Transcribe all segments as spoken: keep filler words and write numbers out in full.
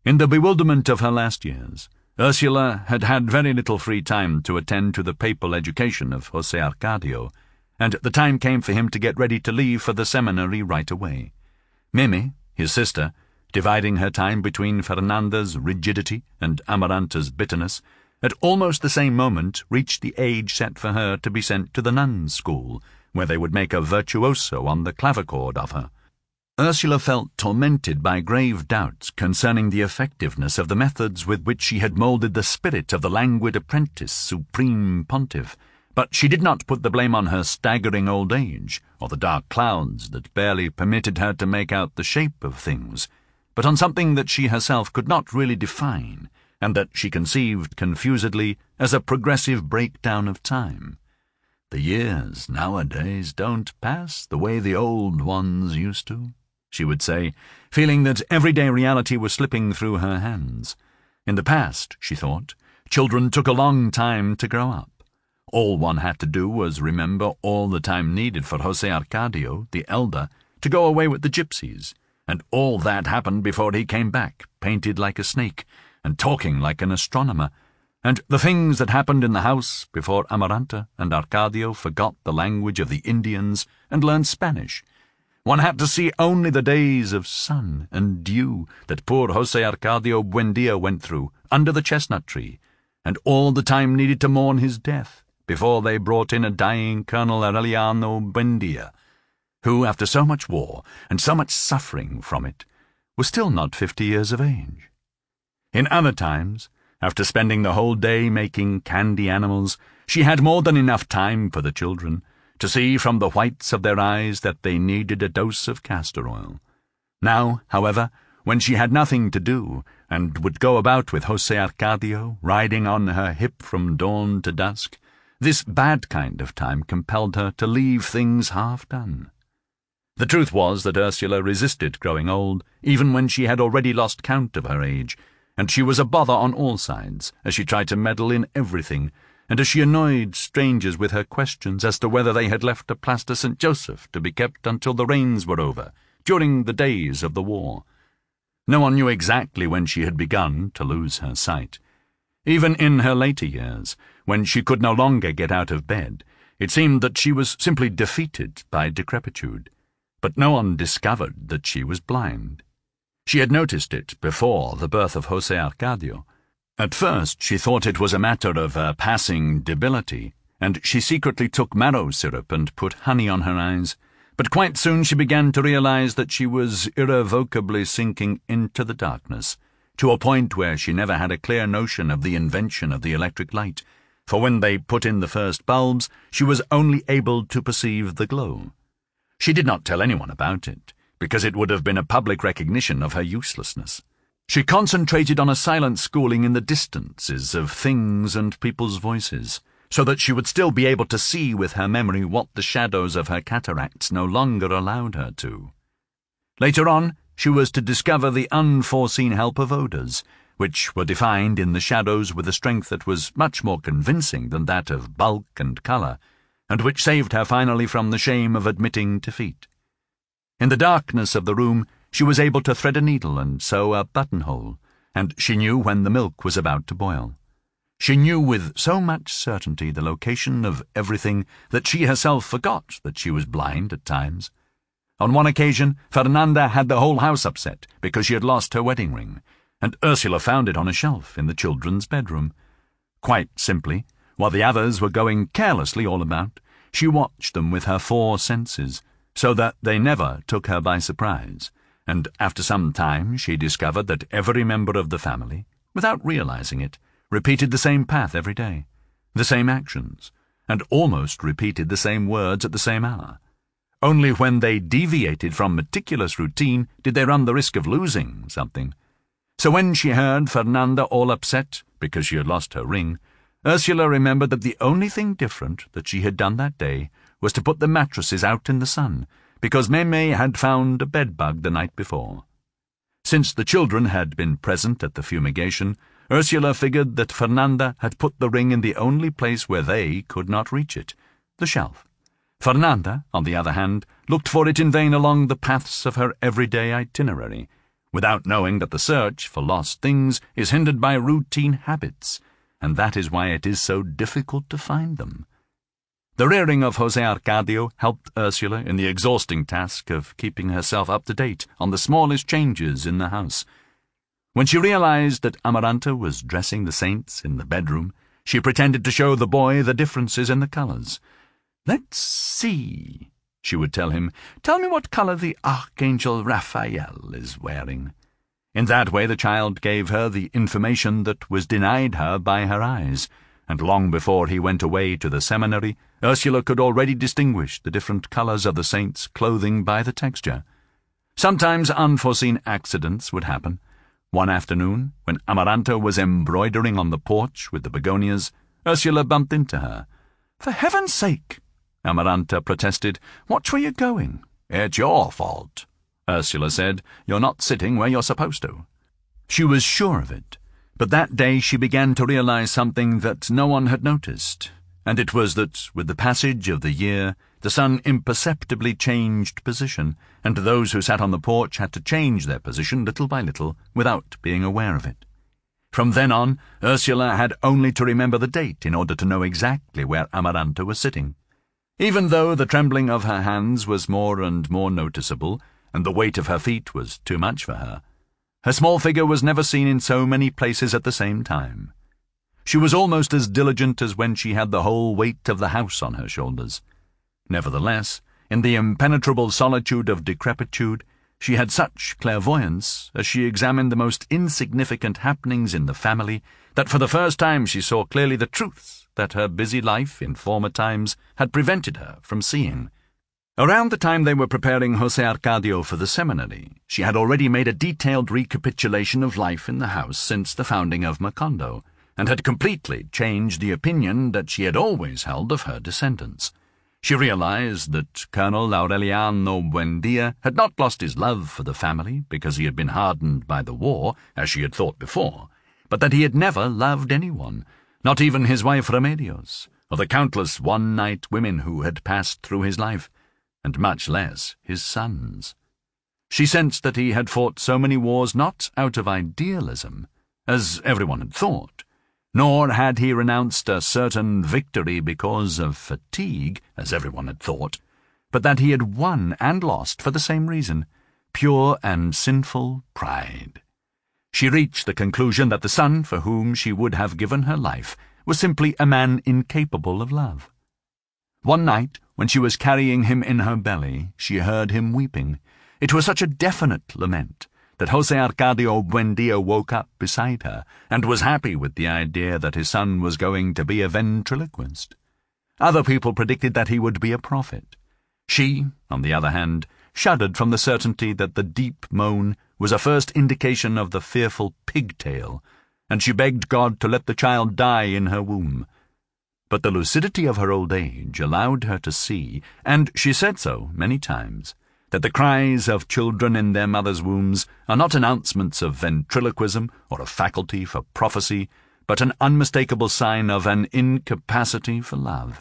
In the bewilderment of her last years, Ursula had had very little free time to attend to the papal education of José Arcadio, and the time came for him to get ready to leave for the seminary right away. Mimi, his sister, dividing her time between Fernanda's rigidity and Amaranta's bitterness, at almost the same moment reached the age set for her to be sent to the nuns' school, where they would make a virtuoso on the clavichord of her. Ursula felt tormented by grave doubts concerning the effectiveness of the methods with which she had moulded the spirit of the languid apprentice supreme pontiff, but she did not put the blame on her staggering old age, or the dark clouds that barely permitted her to make out the shape of things, but on something that she herself could not really define, and that she conceived confusedly as a progressive breakdown of time. The years nowadays don't pass the way the old ones used to, she would say, feeling that everyday reality was slipping through her hands. In the past, she thought, children took a long time to grow up. All one had to do was remember all the time needed for José Arcadio, the elder, to go away with the gypsies, and all that happened before he came back, painted like a snake, and talking like an astronomer, and the things that happened in the house before Amaranta and Arcadio forgot the language of the Indians and learned Spanish. One had to see only the days of sun and dew that poor José Arcadio Buendia went through under the chestnut tree, and all the time needed to mourn his death before they brought in a dying Colonel Aureliano Buendia, who, after so much war and so much suffering from it, was still not fifty years of age. In other times, after spending the whole day making candy animals, she had more than enough time for the children, to see from the whites of their eyes that they needed a dose of castor oil. Now, however, when she had nothing to do, and would go about with José Arcadio, riding on her hip from dawn to dusk, this bad kind of time compelled her to leave things half done. The truth was that Ursula resisted growing old, even when she had already lost count of her age, and she was a bother on all sides, as she tried to meddle in everything, and as she annoyed strangers with her questions as to whether they had left a plaster Saint Joseph to be kept until the rains were over, during the days of the war. No one knew exactly when she had begun to lose her sight. Even in her later years, when she could no longer get out of bed, it seemed that she was simply defeated by decrepitude. But no one discovered that she was blind. She had noticed it before the birth of José Arcadio. At first she thought it was a matter of a passing debility, and she secretly took marrow syrup and put honey on her eyes, but quite soon she began to realize that she was irrevocably sinking into the darkness, to a point where she never had a clear notion of the invention of the electric light, for when they put in the first bulbs she was only able to perceive the glow. She did not tell anyone about it, because it would have been a public recognition of her uselessness. She concentrated on a silent schooling in the distances of things and people's voices, so that she would still be able to see with her memory what the shadows of her cataracts no longer allowed her to. Later on, she was to discover the unforeseen help of odours, which were defined in the shadows with a strength that was much more convincing than that of bulk and colour, and which saved her finally from the shame of admitting defeat. In the darkness of the room, she was able to thread a needle and sew a buttonhole, and she knew when the milk was about to boil. She knew with so much certainty the location of everything that she herself forgot that she was blind at times. On one occasion, Fernanda had the whole house upset because she had lost her wedding ring, and Ursula found it on a shelf in the children's bedroom. Quite simply, while the others were going carelessly all about, she watched them with her four senses, so that they never took her by surprise, and after some time she discovered that every member of the family, without realizing it, repeated the same path every day, the same actions, and almost repeated the same words at the same hour. Only when they deviated from meticulous routine did they run the risk of losing something. So when she heard Fernanda all upset because she had lost her ring, Ursula remembered that the only thing different that she had done that day was to put the mattresses out in the sun, because Meme had found a bedbug the night before. Since the children had been present at the fumigation, Ursula figured that Fernanda had put the ring in the only place where they could not reach it, the shelf. Fernanda, on the other hand, looked for it in vain along the paths of her everyday itinerary, without knowing that the search for lost things is hindered by routine habits, and that is why it is so difficult to find them. The rearing of José Arcadio helped Ursula in the exhausting task of keeping herself up to date on the smallest changes in the house. When she realized that Amaranta was dressing the saints in the bedroom, she pretended to show the boy the differences in the colors. "Let's see," she would tell him. "Tell me what color the Archangel Raphael is wearing." In that way the child gave her the information that was denied her by her eyes, and long before he went away to the seminary, Ursula could already distinguish the different colors of the saints' clothing by the texture. Sometimes unforeseen accidents would happen. One afternoon, when Amaranta was embroidering on the porch with the begonias, Ursula bumped into her. "For heaven's sake," Amaranta protested, "watch where you're going." "It's your fault," Ursula said. "You're not sitting where you're supposed to." She was sure of it, but that day she began to realize something that no one had noticed, and it was that, with the passage of the year, the sun imperceptibly changed position, and those who sat on the porch had to change their position little by little without being aware of it. From then on, Ursula had only to remember the date in order to know exactly where Amaranta was sitting. Even though the trembling of her hands was more and more noticeable, and the weight of her feet was too much for her, her small figure was never seen in so many places at the same time. She was almost as diligent as when she had the whole weight of the house on her shoulders. Nevertheless, in the impenetrable solitude of decrepitude, she had such clairvoyance, as she examined the most insignificant happenings in the family, that for the first time she saw clearly the truths that her busy life in former times had prevented her from seeing. Around the time they were preparing José Arcadio for the seminary, she had already made a detailed recapitulation of life in the house since the founding of Macondo, and had completely changed the opinion that she had always held of her descendants. She realized that Colonel Aureliano Buendia had not lost his love for the family because he had been hardened by the war, as she had thought before, but that he had never loved anyone, not even his wife Remedios, or the countless one-night women who had passed through his life, and much less his sons. She sensed that he had fought so many wars not out of idealism, as everyone had thought, nor had he renounced a certain victory because of fatigue, as everyone had thought, but that he had won and lost for the same reason, pure and sinful pride. She reached the conclusion that the son for whom she would have given her life was simply a man incapable of love. One night, when she was carrying him in her belly, she heard him weeping. It was such a definite lament that José Arcadio Buendia woke up beside her and was happy with the idea that his son was going to be a ventriloquist. Other people predicted that he would be a prophet. She, on the other hand, shuddered from the certainty that the deep moan was a first indication of the fearful pigtail, and she begged God to let the child die in her womb. But the lucidity of her old age allowed her to see, and she said so many times, that the cries of children in their mothers' wombs are not announcements of ventriloquism or a faculty for prophecy, but an unmistakable sign of an incapacity for love.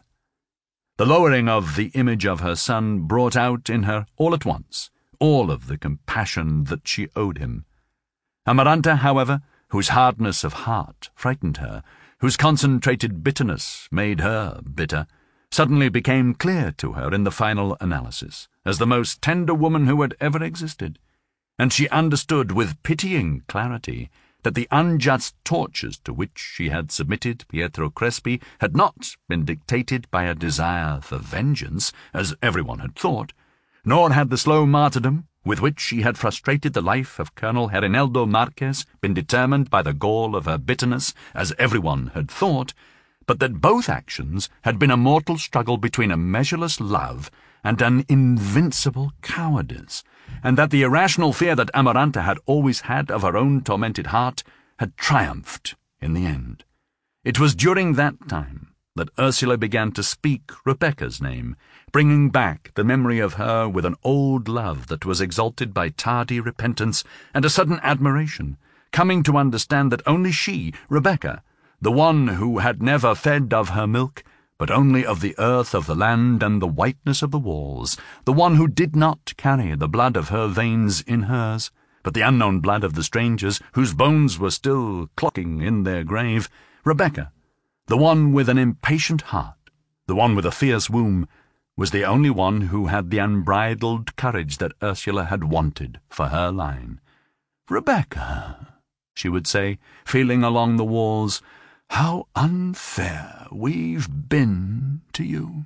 The lowering of the image of her son brought out in her, all at once, all of the compassion that she owed him. Amaranta, however, whose hardness of heart frightened her, whose concentrated bitterness made her bitter, suddenly became clear to her in the final analysis, as the most tender woman who had ever existed, and she understood with pitying clarity that the unjust tortures to which she had submitted Pietro Crespi had not been dictated by a desire for vengeance, as everyone had thought, nor had the slow martyrdom with which she had frustrated the life of Colonel Herineldo Marquez been determined by the gall of her bitterness, as everyone had thought, but that both actions had been a mortal struggle between a measureless love and an invincible cowardice, and that the irrational fear that Amaranta had always had of her own tormented heart had triumphed in the end. It was during that time that Ursula began to speak Rebecca's name, bringing back the memory of her with an old love that was exalted by tardy repentance and a sudden admiration, coming to understand that only she, Rebecca, the one who had never fed of her milk, but only of the earth of the land and the whiteness of the walls, the one who did not carry the blood of her veins in hers, but the unknown blood of the strangers, whose bones were still clocking in their grave, Rebecca, the one with an impatient heart, the one with a fierce womb, was the only one who had the unbridled courage that Ursula had wanted for her line. "Rebecca," she would say, feeling along the walls, "how unfair we've been to you."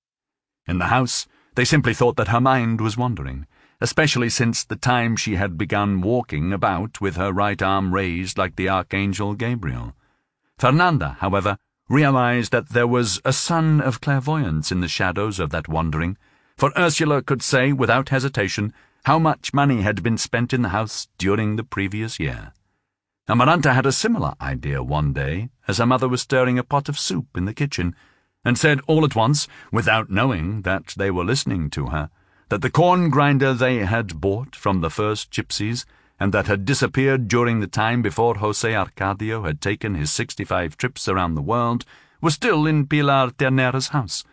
In the house, they simply thought that her mind was wandering, especially since the time she had begun walking about with her right arm raised like the Archangel Gabriel. Fernanda, however, realized that there was a sun of clairvoyance in the shadows of that wandering, for Ursula could say without hesitation how much money had been spent in the house during the previous year. Amaranta had a similar idea one day as her mother was stirring a pot of soup in the kitchen, and said all at once, without knowing that they were listening to her, that the corn grinder they had bought from the first gypsies, and that had disappeared during the time before José Arcadio had taken his sixty-five trips around the world, was still in Pilar Ternera's house.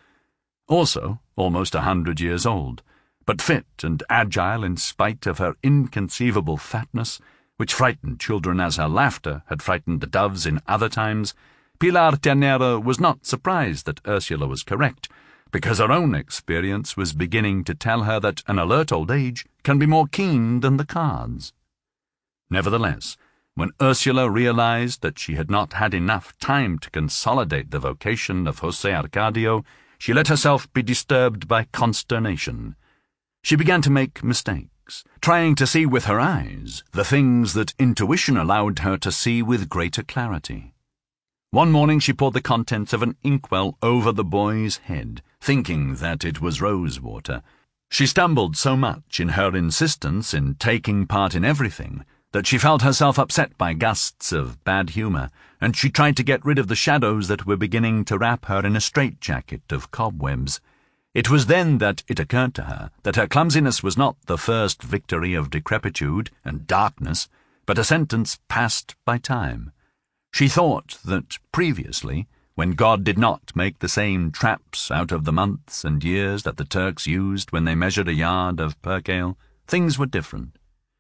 Also almost a hundred years old, but fit and agile in spite of her inconceivable fatness, which frightened children as her laughter had frightened the doves in other times. Pilar Ternera was not surprised that Ursula was correct, because her own experience was beginning to tell her that an alert old age can be more keen than the cards. Nevertheless, when Ursula realized that she had not had enough time to consolidate the vocation of José Arcadio, she let herself be disturbed by consternation. She began to make mistakes, trying to see with her eyes the things that intuition allowed her to see with greater clarity. One morning she poured the contents of an inkwell over the boy's head, thinking that it was rose water. She stumbled so much in her insistence in taking part in everything that she felt herself upset by gusts of bad humour, and she tried to get rid of the shadows that were beginning to wrap her in a straitjacket of cobwebs. It was then that it occurred to her that her clumsiness was not the first victory of decrepitude and darkness, but a sentence passed by time. She thought that previously, when God did not make the same traps out of the months and years that the Turks used when they measured a yard of percale, things were different.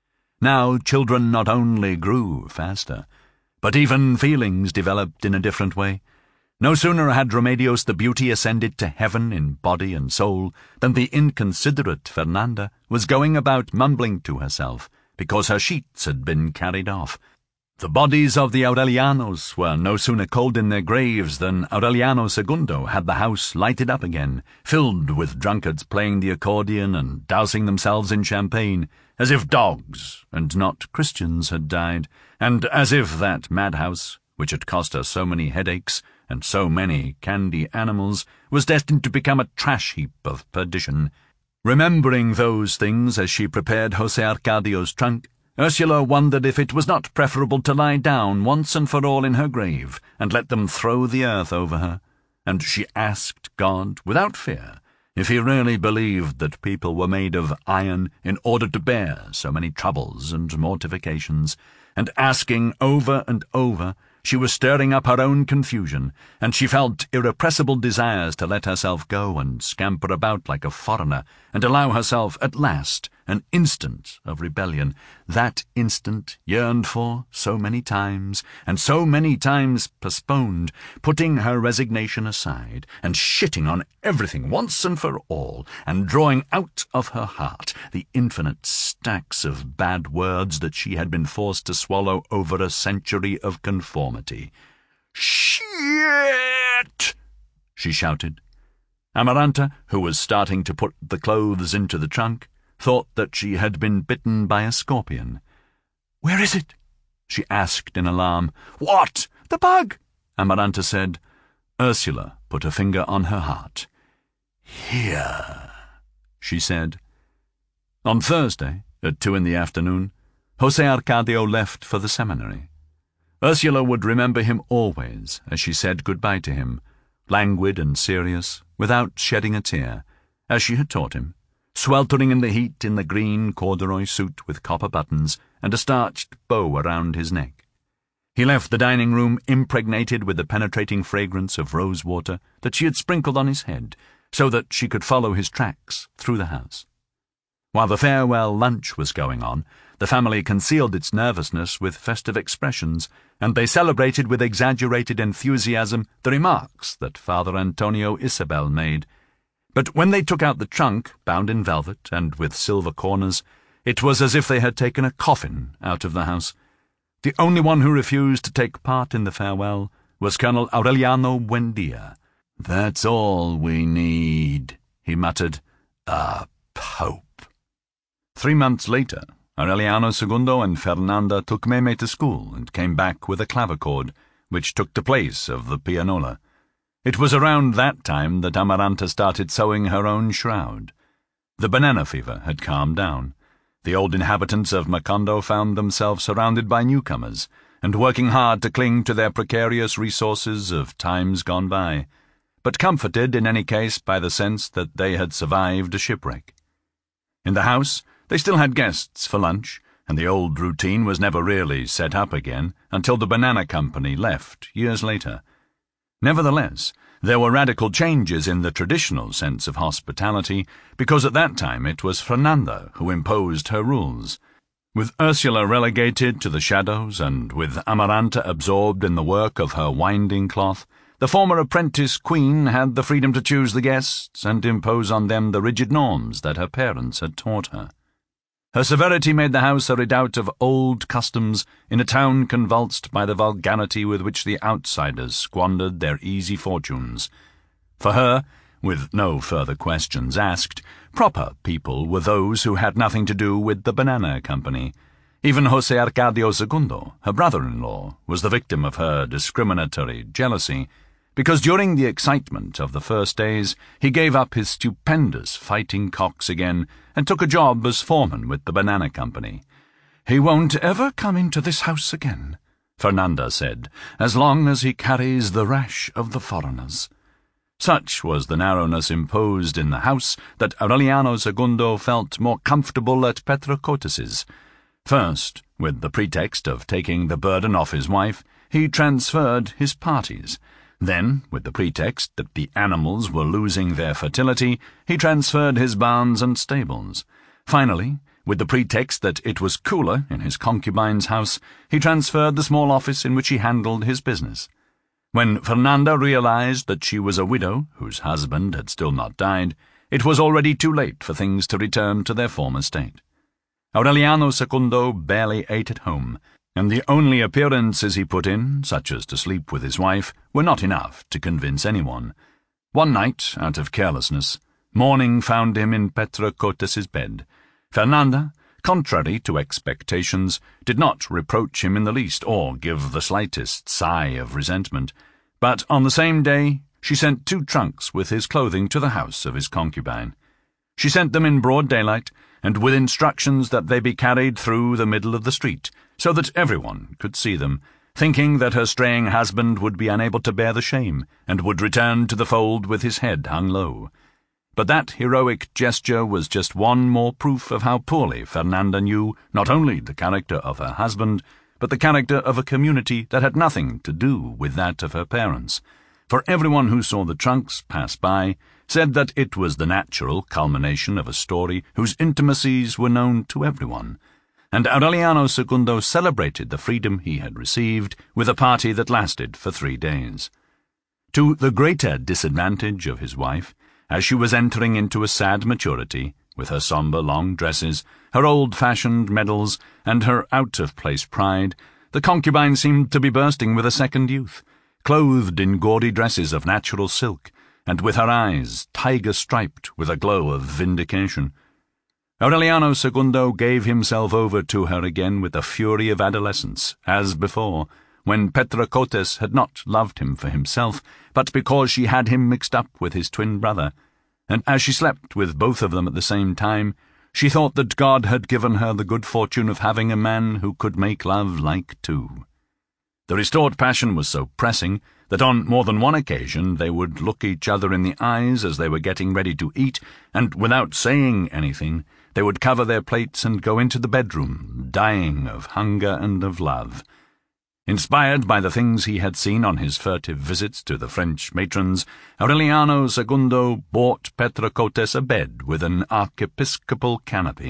Now children not only grew faster, but even feelings developed in a different way. No sooner had Remedios the Beauty ascended to heaven in body and soul than the inconsiderate Fernanda was going about mumbling to herself because her sheets had been carried off. The bodies of the Aurelianos were no sooner cold in their graves than Aureliano Segundo had the house lighted up again, filled with drunkards playing the accordion and dousing themselves in champagne, as if dogs and not Christians had died, and as if that madhouse, which had cost her so many headaches and so many candy animals, was destined to become a trash heap of perdition. Remembering those things as she prepared José Arcadio's trunk, Ursula wondered if it was not preferable to lie down once and for all in her grave and let them throw the earth over her, and she asked God, without fear, if he really believed that people were made of iron in order to bear so many troubles and mortifications, and asking over and over, she was stirring up her own confusion, and she felt irrepressible desires to let herself go and scamper about like a foreigner, and allow herself at last an instant of rebellion, that instant yearned for so many times, and so many times postponed, putting her resignation aside, and shitting on everything once and for all, and drawing out of her heart the infinite stacks of bad words that she had been forced to swallow over a century of conformity. "Shit!" she shouted. Amaranta, who was starting to put the clothes into the trunk, thought that she had been bitten by a scorpion. "Where is it?" she asked in alarm. "What? The bug?" Amaranta said. Ursula put a finger on her heart. "Here," she said. On Thursday, at two in the afternoon, José Arcadio left for the seminary. Ursula would remember him always as she said goodbye to him, languid and serious, without shedding a tear, as she had taught him, sweltering in the heat in the green corduroy suit with copper buttons and a starched bow around his neck. He left the dining room impregnated with the penetrating fragrance of rose water that she had sprinkled on his head, so that she could follow his tracks through the house. While the farewell lunch was going on, The family concealed its nervousness with festive expressions, and they celebrated with exaggerated enthusiasm the remarks that Father Antonio Isabel made. But when they took out the trunk, bound in velvet and with silver corners, it was as if they had taken a coffin out of the house. The only one who refused to take part in the farewell was Colonel Aureliano Buendia. "That's all we need," he muttered. "A pope." Three months later, Aureliano Segundo and Fernanda took Meme to school and came back with a clavichord, which took the place of the pianola. It was around that time that Amaranta started sewing her own shroud. The banana fever had calmed down. The old inhabitants of Macondo found themselves surrounded by newcomers, and working hard to cling to their precarious resources of times gone by, but comforted in any case by the sense that they had survived a shipwreck. In the house, they still had guests for lunch, and the old routine was never really set up again until the Banana Company left years later. Nevertheless, there were radical changes in the traditional sense of hospitality, because at that time it was Fernanda who imposed her rules. With Ursula relegated to the shadows and with Amaranta absorbed in the work of her winding cloth, the former apprentice queen had the freedom to choose the guests and impose on them the rigid norms that her parents had taught her. Her severity made the house a redoubt of old customs in a town convulsed by the vulgarity with which the outsiders squandered their easy fortunes. For her, with no further questions asked, proper people were those who had nothing to do with the Banana Company. Even Jose Arcadio Segundo, her brother-in-law, was the victim of her discriminatory jealousy, because during the excitement of the first days he gave up his stupendous fighting cocks again and took a job as foreman with the Banana Company. "He won't ever come into this house again," Fernanda said, "as long as he carries the rash of the foreigners." Such was the narrowness imposed in the house that Aureliano Segundo felt more comfortable at Petrocotes's. First, with the pretext of taking the burden off his wife, he transferred his parties. Then, with the pretext that the animals were losing their fertility, he transferred his barns and stables. Finally, with the pretext that it was cooler in his concubine's house, he transferred the small office in which he handled his business. When Fernanda realized that she was a widow whose husband had still not died, it was already too late for things to return to their former state. Aureliano Segundo barely ate at home, and the only appearances he put in, such as to sleep with his wife, were not enough to convince anyone. One night, out of carelessness, morning found him in Petrocotes's bed. Fernanda, contrary to expectations, did not reproach him in the least or give the slightest sigh of resentment, but on the same day she sent two trunks with his clothing to the house of his concubine. She sent them in broad daylight, and with instructions that they be carried through the middle of the street, so that everyone could see them, thinking that her straying husband would be unable to bear the shame, and would return to the fold with his head hung low. But that heroic gesture was just one more proof of how poorly Fernanda knew not only the character of her husband, but the character of a community that had nothing to do with that of her parents. For everyone who saw the trunks pass by said that it was the natural culmination of a story whose intimacies were known to everyone, and Aureliano Segundo celebrated the freedom he had received with a party that lasted for three days. To the greater disadvantage of his wife, as she was entering into a sad maturity, with her sombre long dresses, her old-fashioned medals, and her out-of-place pride, the concubine seemed to be bursting with a second youth, clothed in gaudy dresses of natural silk, and with her eyes tiger-striped with a glow of vindication. Aureliano Segundo gave himself over to her again with the fury of adolescence, as before, when Petrocotes had not loved him for himself, but because she had him mixed up with his twin brother, and as she slept with both of them at the same time, she thought that God had given her the good fortune of having a man who could make love like two. The restored passion was so pressing that on more than one occasion they would look each other in the eyes as they were getting ready to eat, and without saying anything, they would cover their plates and go into the bedroom, dying of hunger and of love. Inspired by the things he had seen on his furtive visits to the French matrons, Aureliano Segundo bought Petrocotes a bed with an archiepiscopal canopy,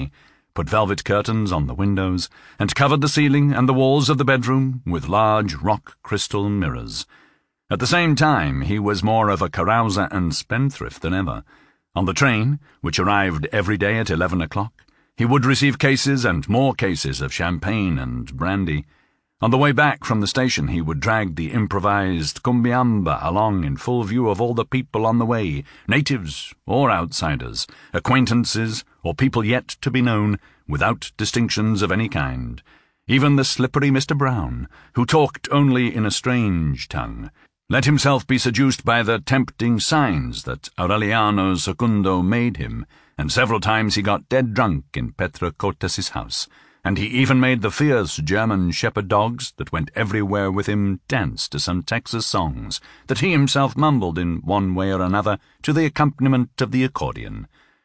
put velvet curtains on the windows, and covered the ceiling and the walls of the bedroom with large rock crystal mirrors. At the same time, he was more of a carouser and spendthrift than ever. On the train, which arrived every day at eleven o'clock, he would receive cases and more cases of champagne and brandy. On the way back from the station, he would drag the improvised cumbiamba along in full view of all the people on the way, natives or outsiders, acquaintances or people yet to be known, without distinctions of any kind. Even the slippery Mister Brown, who talked only in a strange tongue, let himself be seduced by the tempting signs that Aureliano Secundo made him, and several times he got dead drunk in Petre Cortes's house, and he even made the fierce German shepherd dogs that went everywhere with him dance to some Texas songs that he himself mumbled in one way or another to the accompaniment of the accordion.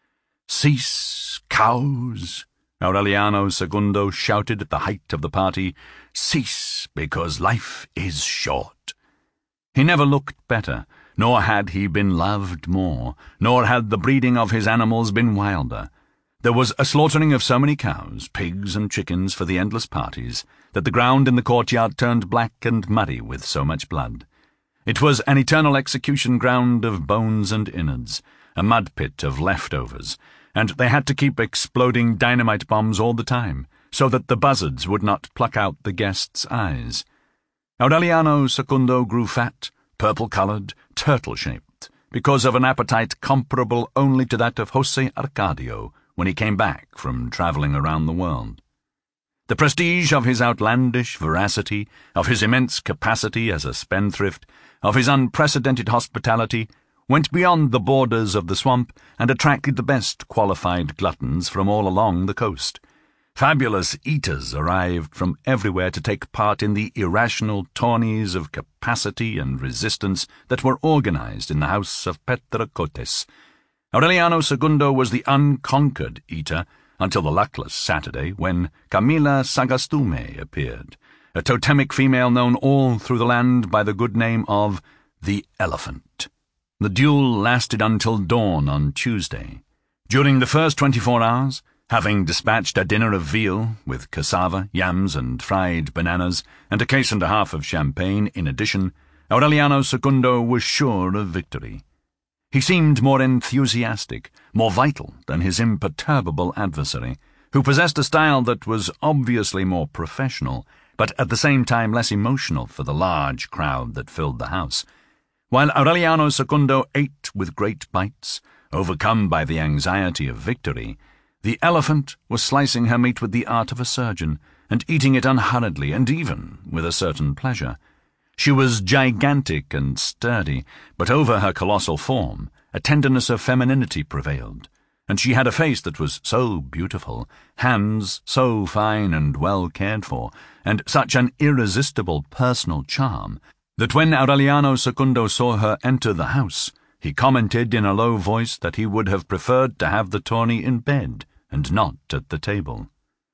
"Cease, cows!" Aureliano Secundo shouted at the height of the party. "Cease, because life is short." He never looked better, nor had he been loved more, nor had the breeding of his animals been wilder. There was a slaughtering of so many cows, pigs, and chickens for the endless parties, that the ground in the courtyard turned black and muddy with so much blood. It was an eternal execution ground of bones and innards, a mud pit of leftovers, and they had to keep exploding dynamite bombs all the time, so that the buzzards would not pluck out the guests' eyes. Aureliano Secundo grew fat, purple-coloured, turtle-shaped, because of an appetite comparable only to that of Jose Arcadio when he came back from travelling around the world. The prestige of his outlandish veracity, of his immense capacity as a spendthrift, of his unprecedented hospitality, went beyond the borders of the swamp and attracted the best qualified gluttons from all along the coast. Fabulous eaters arrived from everywhere to take part in the irrational tourneys of capacity and resistance that were organized in the house of Petre Cortes. Aureliano Secundo was the unconquered eater until the luckless Saturday when Camila Sagastume appeared, a totemic female known all through the land by the good name of the Elephant. The duel lasted until dawn on Tuesday. During the first twenty-four hours, having dispatched a dinner of veal with cassava, yams, and fried bananas, and a case and a half of champagne in addition, Aureliano Secundo was sure of victory. He seemed more enthusiastic, more vital than his imperturbable adversary, who possessed a style that was obviously more professional, but at the same time less emotional for the large crowd that filled the house. While Aureliano Secundo ate with great bites, overcome by the anxiety of victory, the Elephant was slicing her meat with the art of a surgeon, and eating it unhurriedly and even with a certain pleasure. She was gigantic and sturdy, but over her colossal form a tenderness of femininity prevailed, and she had a face that was so beautiful, hands so fine and well cared for, and such an irresistible personal charm, that when Aureliano Secundo saw her enter the house, he commented in a low voice that he would have preferred to have the tourney in bed and not at the table.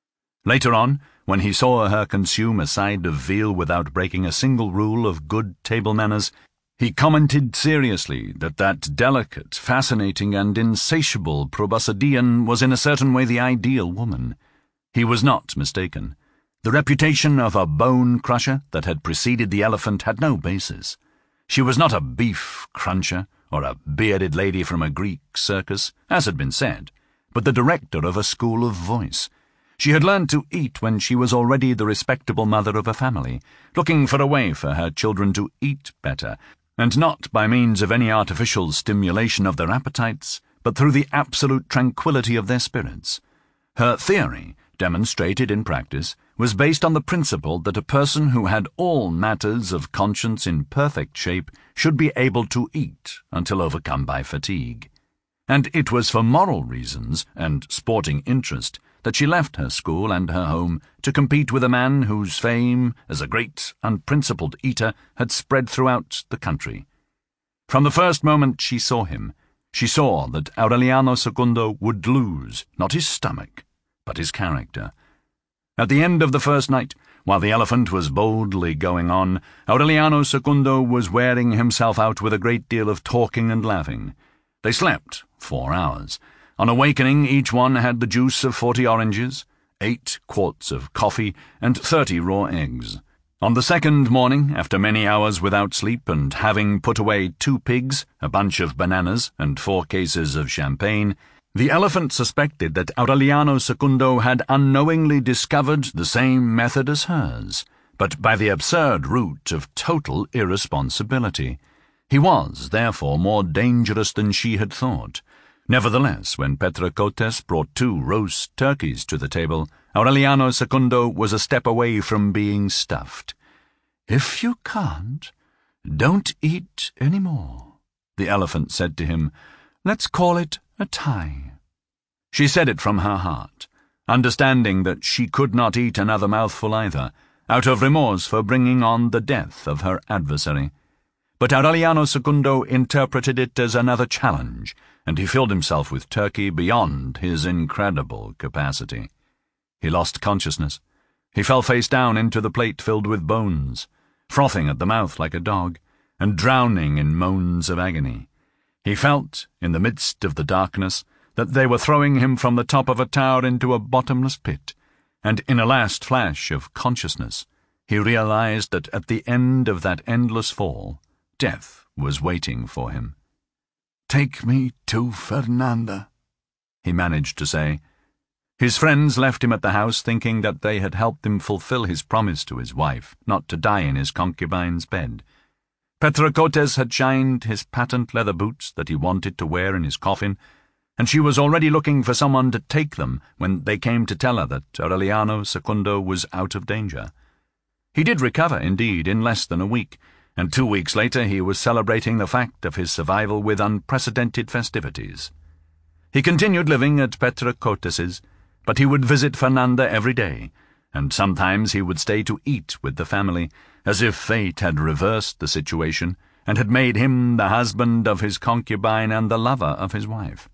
Later on, when he saw her consume a side of veal without breaking a single rule of good table manners, he commented seriously that that delicate, fascinating, and insatiable proboscidean was in a certain way the ideal woman. He was not mistaken. The reputation of a bone-crusher that had preceded the Elephant had no basis. She was not a beef-cruncher or a bearded lady from a Greek circus, as had been said, but the director of a school of voice. She had learned to eat when she was already the respectable mother of a family, looking for a way for her children to eat better, and not by means of any artificial stimulation of their appetites, but through the absolute tranquillity of their spirits. Her theory, demonstrated in practice, was based on the principle that a person who had all matters of conscience in perfect shape should be able to eat until overcome by fatigue. And it was for moral reasons and sporting interest that she left her school and her home to compete with a man whose fame as a great, unprincipled eater had spread throughout the country. From the first moment she saw him, she saw that Aureliano Secundo would lose not his stomach, but his character. At the end of the first night, while the Elephant was boldly going on, Aureliano Secundo was wearing himself out with a great deal of talking and laughing. They slept four hours, On awakening, each one had the juice of forty oranges, eight quarts of coffee, and thirty raw eggs. On the second morning, after many hours without sleep and having put away two pigs, a bunch of bananas, and four cases of champagne, the elephant suspected that Aureliano Secundo had unknowingly discovered the same method as hers, but by the absurd route of total irresponsibility. He was, therefore, more dangerous than she had thought. Nevertheless, when Petracotes brought two roast turkeys to the table, Aureliano Secundo was a step away from being stuffed. "If you can't, don't eat any more," the elephant said to him. "Let's call it a tie." She said it from her heart, understanding that she could not eat another mouthful either, out of remorse for bringing on the death of her adversary. But Aureliano Secundo interpreted it as another challenge, and he filled himself with turkey beyond his incredible capacity. He lost consciousness. He fell face down into the plate filled with bones, frothing at the mouth like a dog, and drowning in moans of agony. He felt, in the midst of the darkness, that they were throwing him from the top of a tower into a bottomless pit, and in a last flash of consciousness, he realized that at the end of that endless fall, death was waiting for him. "Take me to Fernanda," he managed to say. His friends left him at the house thinking that they had helped him fulfill his promise to his wife, not to die in his concubine's bed. Petracotes had shined his patent leather boots that he wanted to wear in his coffin, and she was already looking for someone to take them when they came to tell her that Aureliano Secundo was out of danger. He did recover, indeed, in less than a week, and two weeks later he was celebrating the fact of his survival with unprecedented festivities. He continued living at Petracotes's, but he would visit Fernanda every day, and sometimes he would stay to eat with the family, as if fate had reversed the situation and had made him the husband of his concubine and the lover of his wife.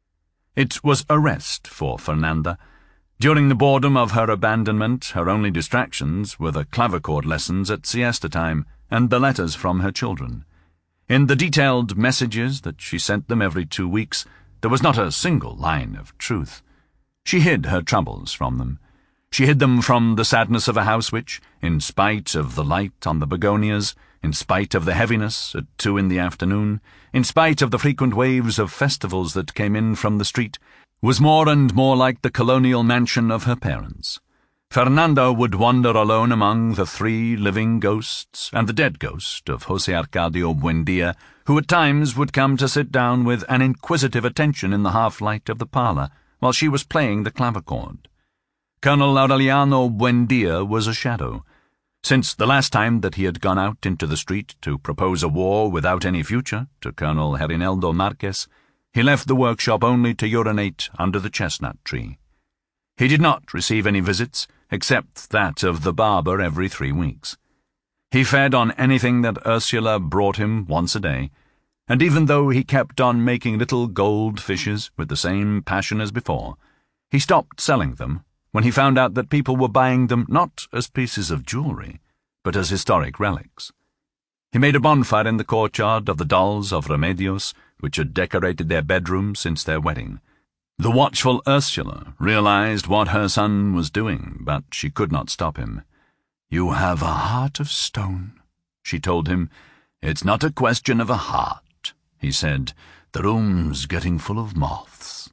It was a rest for Fernanda. During the boredom of her abandonment, her only distractions were the clavichord lessons at siesta time and the letters from her children. In the detailed messages that she sent them every two weeks, there was not a single line of truth. She hid her troubles from them. She hid them from the sadness of a house which, in spite of the light on the begonias, in spite of the heaviness at two in the afternoon, in spite of the frequent waves of festivals that came in from the street, was more and more like the colonial mansion of her parents. Fernanda would wander alone among the three living ghosts and the dead ghost of José Arcadio Buendia, who at times would come to sit down with an inquisitive attention in the half-light of the parlour, while she was playing the clavichord. Colonel Aureliano Buendia was a shadow. Since the last time that he had gone out into the street to propose a war without any future to Colonel Herineldo Marquez, he left the workshop only to urinate under the chestnut tree. He did not receive any visits, except that of the barber every three weeks. He fed on anything that Ursula brought him once a day, and even though he kept on making little gold fishes with the same passion as before, he stopped selling them when he found out that people were buying them not as pieces of jewelry, but as historic relics. He made a bonfire in the courtyard of the dolls of Remedios, which had decorated their bedroom since their wedding. The watchful Ursula realized what her son was doing, but she could not stop him. "You have a heart of stone," she told him. "It's not a question of a heart," he said. "The room's getting full of moths."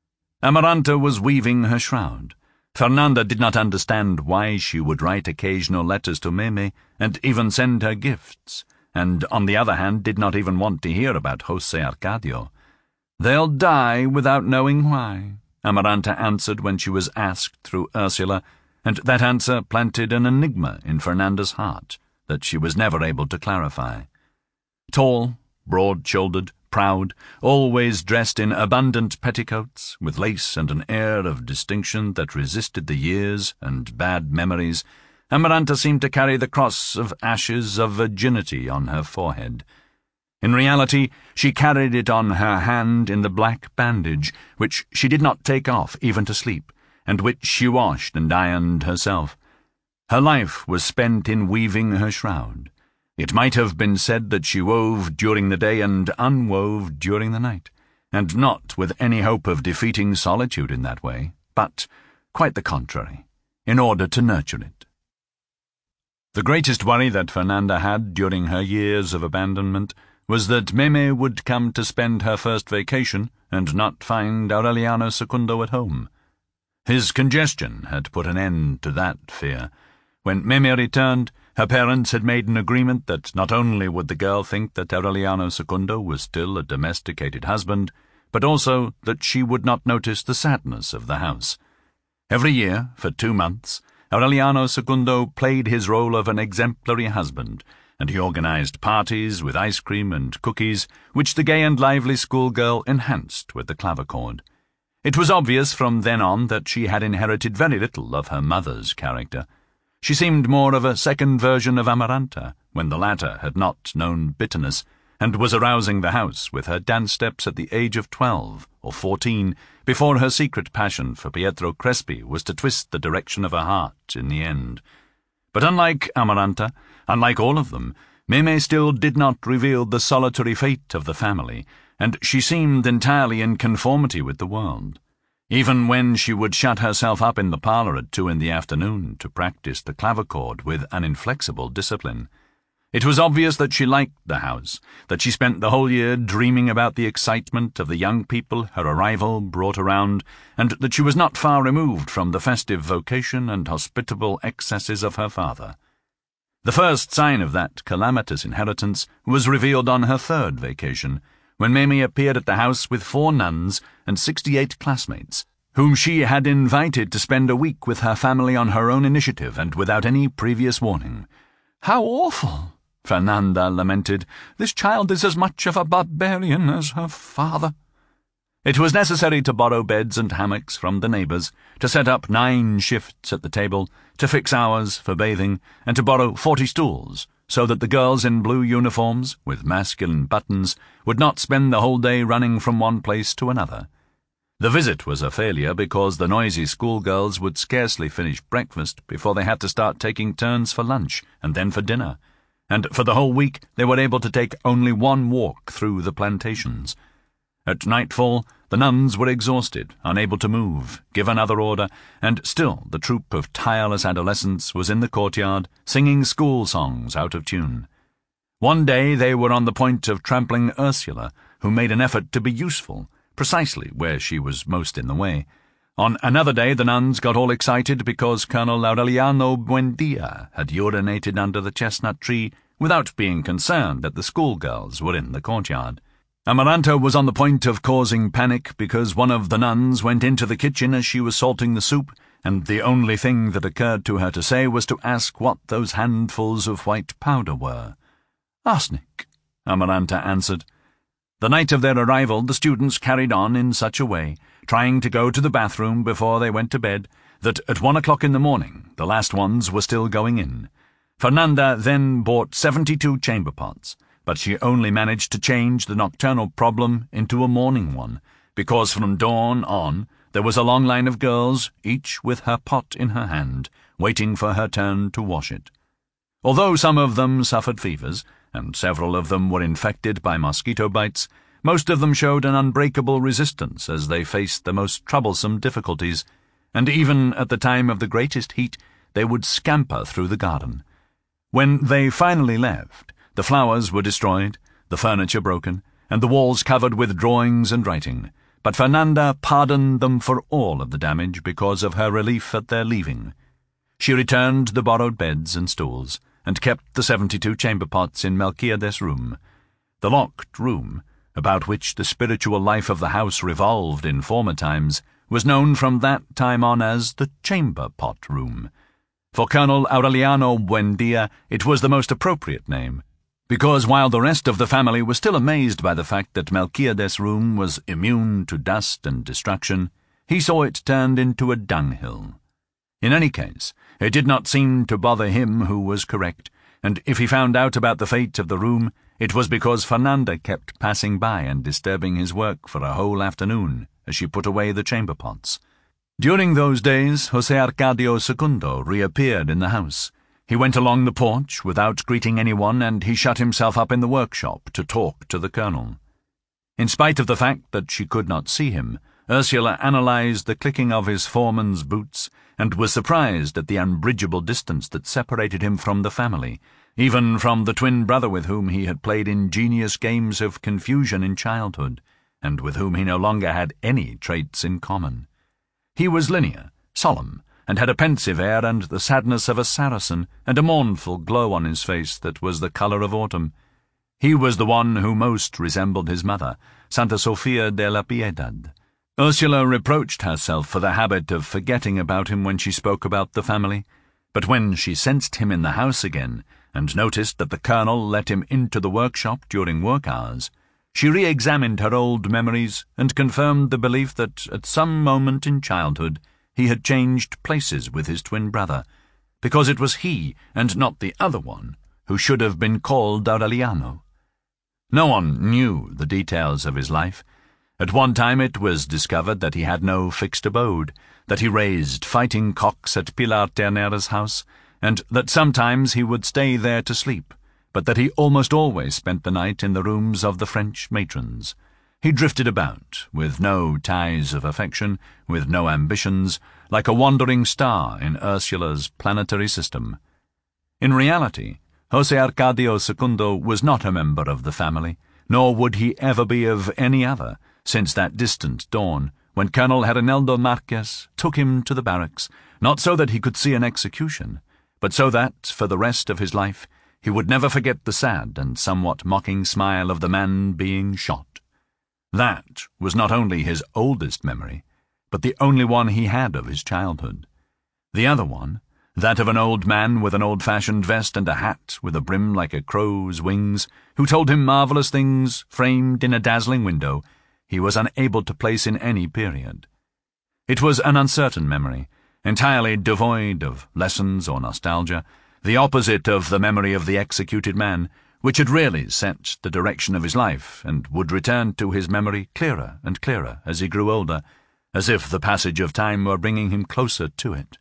Amaranta was weaving her shroud. Fernanda did not understand why she would write occasional letters to Meme and even send her gifts, and on the other hand did not even want to hear about José Arcadio. "They'll die without knowing why," Amaranta answered when she was asked through Ursula, and that answer planted an enigma in Fernanda's heart that she was never able to clarify. Tall, broad-shouldered, proud, always dressed in abundant petticoats, with lace and an air of distinction that resisted the years and bad memories, Amaranta seemed to carry the cross of ashes of virginity on her forehead. In reality, she carried it on her hand in the black bandage, which she did not take off even to sleep, and which she washed and ironed herself. Her life was spent in weaving her shroud. It might have been said that she wove during the day and unwove during the night, and not with any hope of defeating solitude in that way, but, quite the contrary, in order to nurture it. The greatest worry that Fernanda had during her years of abandonment was that Meme would come to spend her first vacation and not find Aureliano Secundo at home. His congestion had put an end to that fear. When Meme returned, her parents had made an agreement that not only would the girl think that Aureliano Secundo was still a domesticated husband, but also that she would not notice the sadness of the house. Every year, for two months, Aureliano Secundo played his role of an exemplary husband, and he organized parties with ice cream and cookies, which the gay and lively schoolgirl enhanced with the clavichord. It was obvious from then on that she had inherited very little of her mother's character. She seemed more of a second version of Amaranta, when the latter had not known bitterness, and was arousing the house with her dance steps at the age of twelve or fourteen, before her secret passion for Pietro Crespi was to twist the direction of her heart in the end. But unlike Amaranta, unlike all of them, Meme still did not reveal the solitary fate of the family, and she seemed entirely in conformity with the world. Even when she would shut herself up in the parlour at two in the afternoon to practice the clavichord with an inflexible discipline. It was obvious that she liked the house, that she spent the whole year dreaming about the excitement of the young people her arrival brought around, and that she was not far removed from the festive vocation and hospitable excesses of her father. The first sign of that calamitous inheritance was revealed on her third vacation, when Meme appeared at the house with four nuns and sixty-eight classmates, whom she had invited to spend a week with her family on her own initiative and without any previous warning. "How awful!" Fernanda lamented. "This child is as much of a barbarian as her father." It was necessary to borrow beds and hammocks from the neighbours, to set up nine shifts at the table, to fix hours for bathing, and to borrow forty stools, so that the girls in blue uniforms, with masculine buttons, would not spend the whole day running from one place to another. The visit was a failure because the noisy schoolgirls would scarcely finish breakfast before they had to start taking turns for lunch and then for dinner, and for the whole week they were able to take only one walk through the plantations. At nightfall, the nuns were exhausted, unable to move, give another order, and still the troop of tireless adolescents was in the courtyard, singing school songs out of tune. One day they were on the point of trampling Ursula, who made an effort to be useful, precisely where she was most in the way. On another day the nuns got all excited because Colonel Aureliano Buendia had urinated under the chestnut tree without being concerned that the schoolgirls were in the courtyard. Amaranta was on the point of causing panic because one of the nuns went into the kitchen as she was salting the soup, and the only thing that occurred to her to say was to ask what those handfuls of white powder were. "Arsenic," Amaranta answered. The night of their arrival the students carried on in such a way, trying to go to the bathroom before they went to bed, that at one o'clock in the morning the last ones were still going in. Fernanda then bought seventy-two chamber pots, but she only managed to change the nocturnal problem into a morning one, because from dawn on there was a long line of girls, each with her pot in her hand, waiting for her turn to wash it. Although some of them suffered fevers, and several of them were infected by mosquito bites, most of them showed an unbreakable resistance as they faced the most troublesome difficulties, and even at the time of the greatest heat they would scamper through the garden. When they finally left, the flowers were destroyed, the furniture broken, and the walls covered with drawings and writing, but Fernanda pardoned them for all of the damage because of her relief at their leaving. She returned the borrowed beds and stools, and kept the seventy-two chamber pots in Melchiades' room. The locked room, about which the spiritual life of the house revolved in former times, was known from that time on as the chamber pot room. For Colonel Aureliano Buendia it was the most appropriate name, because while the rest of the family was still amazed by the fact that Melchiades' room was immune to dust and destruction, he saw it turned into a dunghill. In any case, it did not seem to bother him who was correct, and if he found out about the fate of the room, it was because Fernanda kept passing by and disturbing his work for a whole afternoon as she put away the chamber pots. During those days, José Arcadio Secundo reappeared in the house. He went along the porch without greeting anyone, and he shut himself up in the workshop to talk to the colonel. In spite of the fact that she could not see him, Ursula analysed the clicking of his foreman's boots and was surprised at the unbridgeable distance that separated him from the family, even from the twin brother with whom he had played ingenious games of confusion in childhood, and with whom he no longer had any traits in common. He was linear, solemn, and had a pensive air and the sadness of a Saracen, and a mournful glow on his face that was the colour of autumn. He was the one who most resembled his mother, Santa Sofia de la Piedad. Ursula reproached herself for the habit of forgetting about him when she spoke about the family, but when she sensed him in the house again, and noticed that the colonel let him into the workshop during work hours, she re-examined her old memories and confirmed the belief that at some moment in childhood he had changed places with his twin brother, because it was he, and not the other one, who should have been called Aureliano. No one knew the details of his life. At one time it was discovered that he had no fixed abode, that he raised fighting cocks at Pilar Ternera's house, and that sometimes he would stay there to sleep, but that he almost always spent the night in the rooms of the French matrons. He drifted about, with no ties of affection, with no ambitions, like a wandering star in Ursula's planetary system. In reality, José Arcadio Segundo was not a member of the family, nor would he ever be of any other, since that distant dawn, when Colonel Hernaldo Marquez took him to the barracks, not so that he could see an execution, but so that, for the rest of his life, he would never forget the sad and somewhat mocking smile of the man being shot. That was not only his oldest memory, but the only one he had of his childhood. The other one, that of an old man with an old-fashioned vest and a hat with a brim like a crow's wings, who told him marvellous things framed in a dazzling window, he was unable to place in any period. It was an uncertain memory, entirely devoid of lessons or nostalgia, the opposite of the memory of the executed man, which had really set the direction of his life and would return to his memory clearer and clearer as he grew older, as if the passage of time were bringing him closer to it.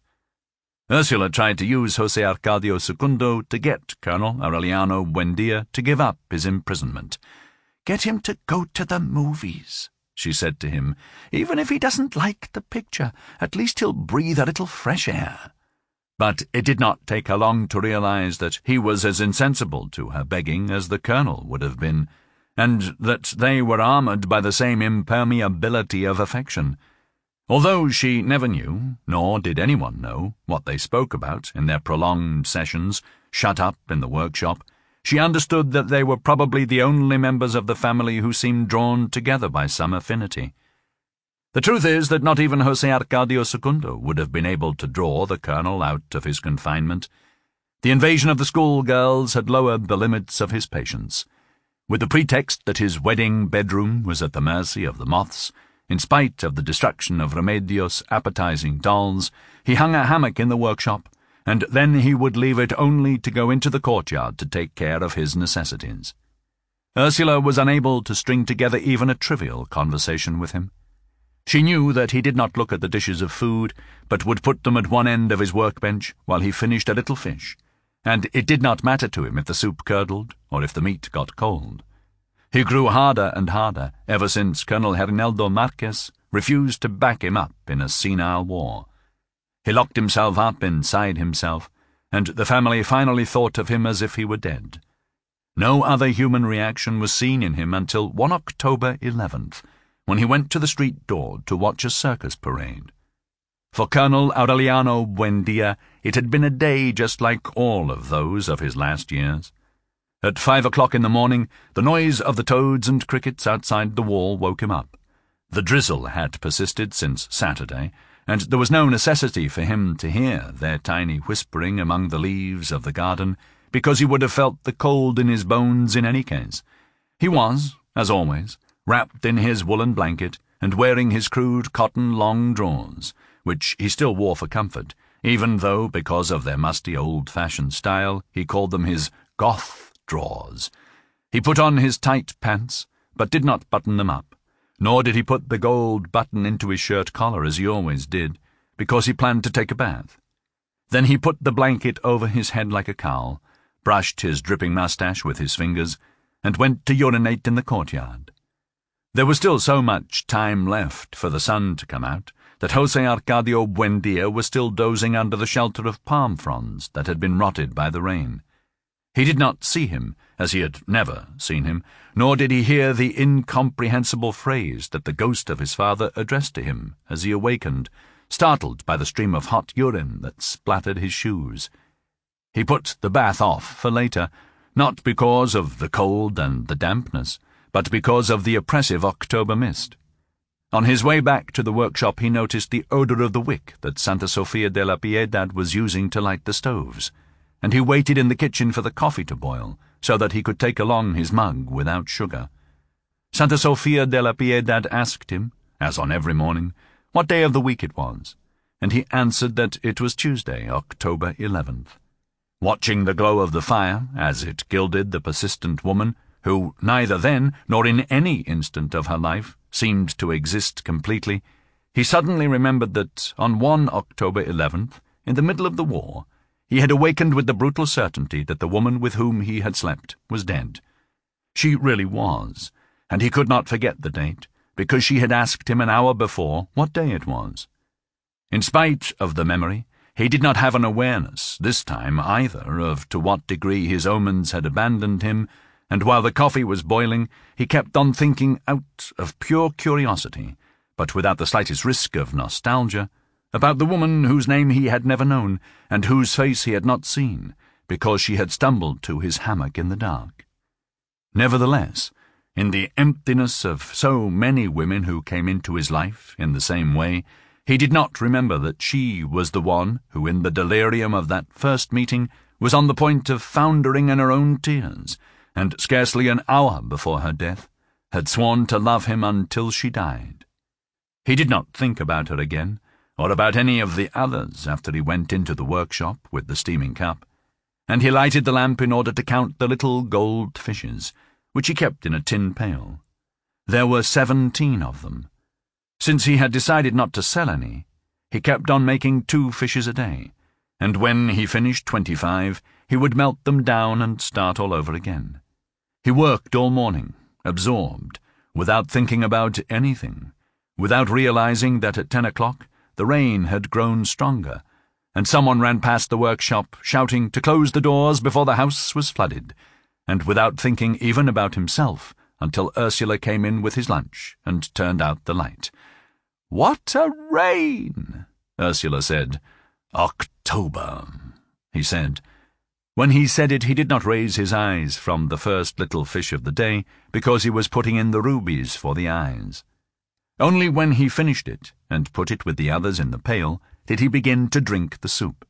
Ursula tried to use José Arcadio Segundo to get Colonel Aureliano Buendia to give up his imprisonment. "Get him to go to the movies," she said to him. "Even if he doesn't like the picture, at least he'll breathe a little fresh air." But it did not take her long to realize that he was as insensible to her begging as the colonel would have been, and that they were armoured by the same impermeability of affection. Although she never knew, nor did anyone know, what they spoke about in their prolonged sessions, shut up in the workshop, she understood that they were probably the only members of the family who seemed drawn together by some affinity. The truth is that not even José Arcadio Segundo would have been able to draw the colonel out of his confinement. The invasion of the schoolgirls had lowered the limits of his patience. With the pretext that his wedding bedroom was at the mercy of the moths, in spite of the destruction of Remedio's appetizing dolls, he hung a hammock in the workshop, and then he would leave it only to go into the courtyard to take care of his necessities. Ursula was unable to string together even a trivial conversation with him. She knew that he did not look at the dishes of food, but would put them at one end of his workbench while he finished a little fish, and it did not matter to him if the soup curdled or if the meat got cold. He grew harder and harder ever since Colonel Hernaldo Marquez refused to back him up in a senile war. He locked himself up inside himself, and the family finally thought of him as if he were dead. No other human reaction was seen in him until one October eleventh, when he went to the street door to watch a circus parade. For Colonel Aureliano Buendia, it had been a day just like all of those of his last years. At five o'clock in the morning, the noise of the toads and crickets outside the wall woke him up. The drizzle had persisted since Saturday, and there was no necessity for him to hear their tiny whispering among the leaves of the garden, because he would have felt the cold in his bones in any case. He was, as always, wrapped in his woolen blanket and wearing his crude cotton long drawers, which he still wore for comfort, even though, because of their musty old-fashioned style, he called them his goth drawers. He put on his tight pants, but did not button them up, nor did he put the gold button into his shirt collar as he always did, because he planned to take a bath. Then he put the blanket over his head like a cowl, brushed his dripping moustache with his fingers, and went to urinate in the courtyard. There was still so much time left for the sun to come out that José Arcadio Buendía was still dozing under the shelter of palm fronds that had been rotted by the rain. He did not see him, as he had never seen him, nor did he hear the incomprehensible phrase that the ghost of his father addressed to him as he awakened, startled by the stream of hot urine that splattered his shoes. He put the bath off for later, not because of the cold and the dampness, but because of the oppressive October mist. On his way back to the workshop he noticed the odor of the wick that Santa Sofia de la Piedad was using to light the stoves, and he waited in the kitchen for the coffee to boil so that he could take along his mug without sugar. Santa Sofia de la Piedad asked him, as on every morning, what day of the week it was, and he answered that it was Tuesday, October eleventh. Watching the glow of the fire as it gilded the persistent woman, who neither then nor in any instant of her life seemed to exist completely, he suddenly remembered that on one October eleventh, in the middle of the war, he had awakened with the brutal certainty that the woman with whom he had slept was dead. She really was, and he could not forget the date, because she had asked him an hour before what day it was. In spite of the memory, he did not have an awareness, this time either, of to what degree his omens had abandoned him, and while the coffee was boiling, he kept on thinking out of pure curiosity, but without the slightest risk of nostalgia, about the woman whose name he had never known, and whose face he had not seen, because she had stumbled to his hammock in the dark. Nevertheless, in the emptiness of so many women who came into his life in the same way, he did not remember that she was the one who, in the delirium of that first meeting, was on the point of foundering in her own tears, and scarcely an hour before her death, had sworn to love him until she died. He did not think about her again, or about any of the others after he went into the workshop with the steaming cup, and he lighted the lamp in order to count the little gold fishes, which he kept in a tin pail. There were seventeen of them. Since he had decided not to sell any, he kept on making two fishes a day, and when he finished twenty-five, he would melt them down and start all over again. He worked all morning, absorbed, without thinking about anything, without realizing that at ten o'clock the rain had grown stronger, and someone ran past the workshop shouting to close the doors before the house was flooded, and without thinking even about himself until Ursula came in with his lunch and turned out the light. "What a rain!" Ursula said. "October," he said. When he said it, he did not raise his eyes from the first little fish of the day, because he was putting in the rubies for the eyes. Only when he finished it, and put it with the others in the pail, did he begin to drink the soup.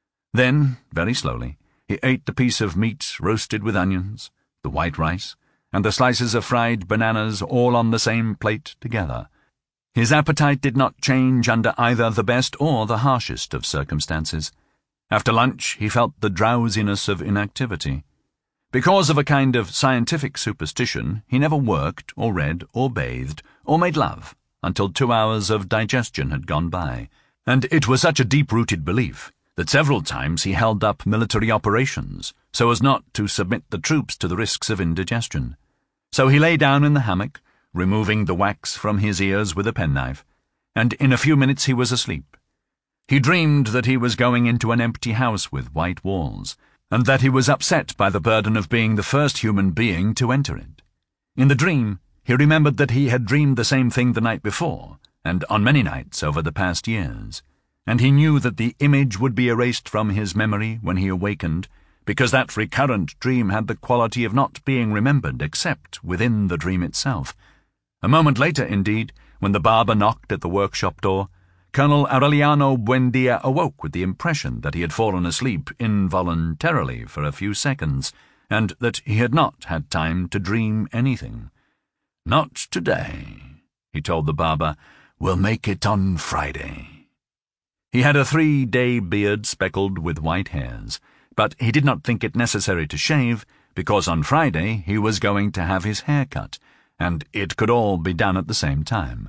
Then, very slowly, he ate the piece of meat roasted with onions, the white rice, and the slices of fried bananas all on the same plate together. His appetite did not change under either the best or the harshest of circumstances. After lunch he felt the drowsiness of inactivity. Because of a kind of scientific superstition, he never worked, or read, or bathed, or made love, until two hours of digestion had gone by, and it was such a deep-rooted belief that several times he held up military operations so as not to submit the troops to the risks of indigestion. So he lay down in the hammock, removing the wax from his ears with a penknife, and in a few minutes he was asleep. He dreamed that he was going into an empty house with white walls, and that he was upset by the burden of being the first human being to enter it. In the dream, he remembered that he had dreamed the same thing the night before, and on many nights over the past years, and he knew that the image would be erased from his memory when he awakened, because that recurrent dream had the quality of not being remembered except within the dream itself. A moment later, indeed, when the barber knocked at the workshop door, Colonel Aureliano Buendía awoke with the impression that he had fallen asleep involuntarily for a few seconds, and that he had not had time to dream anything. "Not today," he told the barber. "We'll make it on Friday." He had a three-day beard speckled with white hairs, but he did not think it necessary to shave, because on Friday he was going to have his hair cut, and it could all be done at the same time.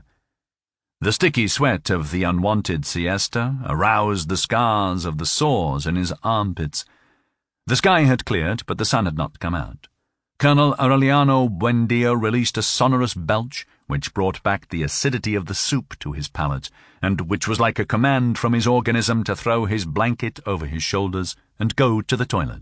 The sticky sweat of the unwanted siesta aroused the scars of the sores in his armpits. The sky had cleared, but the sun had not come out. Colonel Aureliano Buendia released a sonorous belch, which brought back the acidity of the soup to his palate, and which was like a command from his organism to throw his blanket over his shoulders and go to the toilet.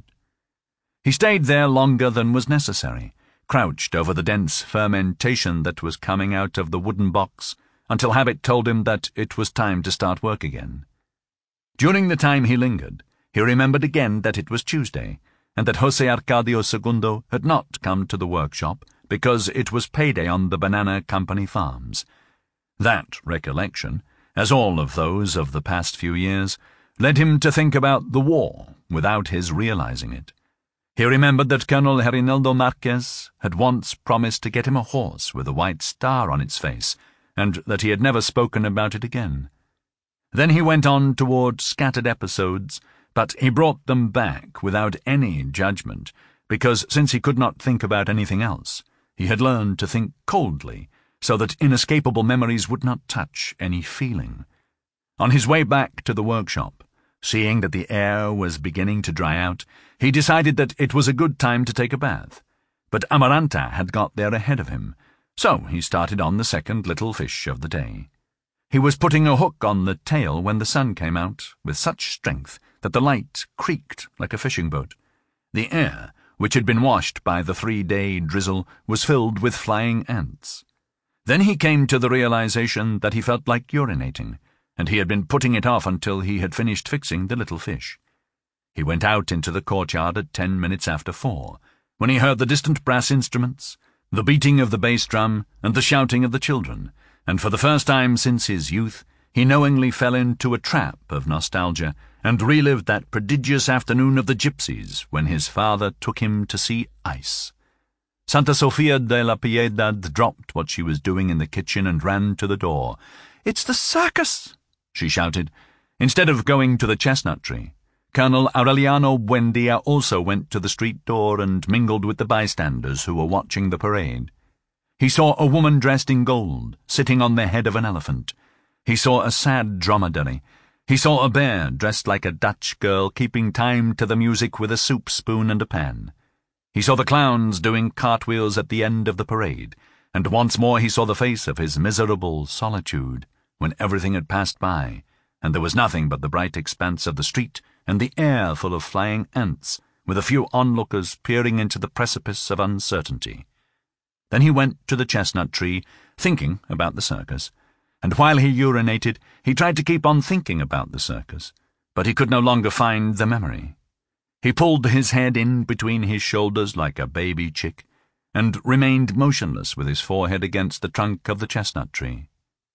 He stayed there longer than was necessary, crouched over the dense fermentation that was coming out of the wooden box, until habit told him that it was time to start work again. During the time he lingered, he remembered again that it was Tuesday, and that José Arcadio Segundo had not come to the workshop because it was payday on the Banana Company farms. That recollection, as all of those of the past few years, led him to think about the war without his realizing it. He remembered that Colonel Herineldo Marquez had once promised to get him a horse with a white star on its face, and that he had never spoken about it again. Then he went on toward scattered episodes, but he brought them back without any judgment, because since he could not think about anything else, he had learned to think coldly, so that inescapable memories would not touch any feeling. On his way back to the workshop, seeing that the air was beginning to dry out, he decided that it was a good time to take a bath. But Amaranta had got there ahead of him, so he started on the second little fish of the day. He was putting a hook on the tail when the sun came out with such strength that the light creaked like a fishing boat. The air, which had been washed by the three-day drizzle, was filled with flying ants. Then he came to the realization that he felt like urinating, and he had been putting it off until he had finished fixing the little fish. He went out into the courtyard at ten minutes after four, when he heard the distant brass instruments, the beating of the bass drum, and the shouting of the children, and for the first time since his youth, he knowingly fell into a trap of nostalgia and relived that prodigious afternoon of the gypsies when his father took him to see ice. Santa Sofia de la Piedad dropped what she was doing in the kitchen and ran to the door. "It's the circus!" she shouted. Instead of going to the chestnut tree, Colonel Aureliano Buendia also went to the street door and mingled with the bystanders who were watching the parade. He saw a woman dressed in gold, sitting on the head of an elephant. He saw a sad dromedary. He saw a bear dressed like a Dutch girl keeping time to the music with a soup spoon and a pan. He saw the clowns doing cartwheels at the end of the parade, and once more he saw the face of his miserable solitude when everything had passed by, and there was nothing but the bright expanse of the street and the air full of flying ants, with a few onlookers peering into the precipice of uncertainty. Then he went to the chestnut tree, thinking about the circus, and while he urinated, he tried to keep on thinking about the circus, but he could no longer find the memory. He pulled his head in between his shoulders like a baby chick, and remained motionless with his forehead against the trunk of the chestnut tree.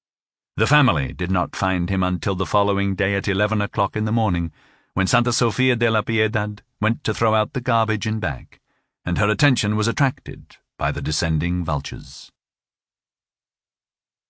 The family did not find him until the following day at eleven o'clock in the morning, when Santa Sofia de la Piedad went to throw out the garbage and bag, and her attention was attracted by the descending vultures.